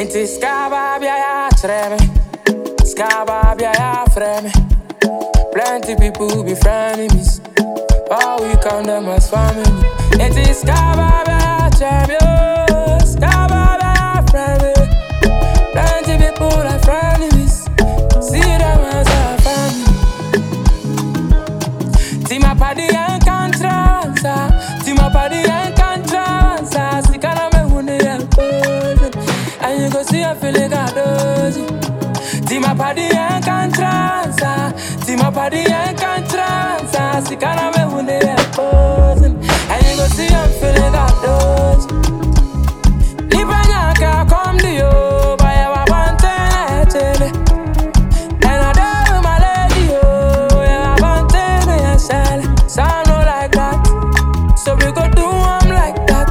Enti skababia ya treme, skababia ya freme. Plenty people be frenemies, all we count them as family. Enti skababia ya treme, skababia ya freme. Plenty people are frenemies, see them as a family. Tima padi and contransa, tima padi and contransa. Sikana me hune ya poison, and you go see a feeling got dozy. Tima padi and contransa, tima padi and contransa. Sikana me hune ya poison, and you go see a feeling got dozy. Libanya ka come to you, by our one thing. And I die with my lady, oh, yeah, I want to sound no like that, so we go do them like that.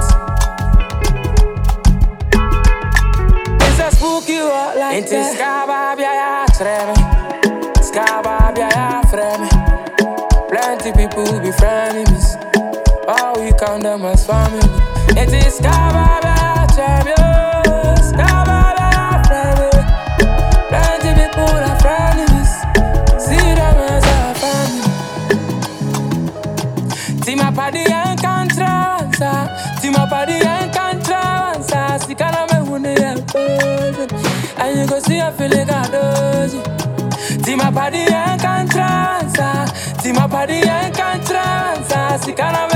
It's a spooky walk like that. It's skababia ya treme, skababia ya freme. Plenty people be frenemies, all we count them as family. It is skababia ya treme, skababia ya freme. Plenty people are frenemies, see them as a family. Tima padi and contransa, tima padi and contransa. Sikana me hune ya poison, and you go see a feeling got dozy. Tima padi and contransa, tima padi and contransa. Sikana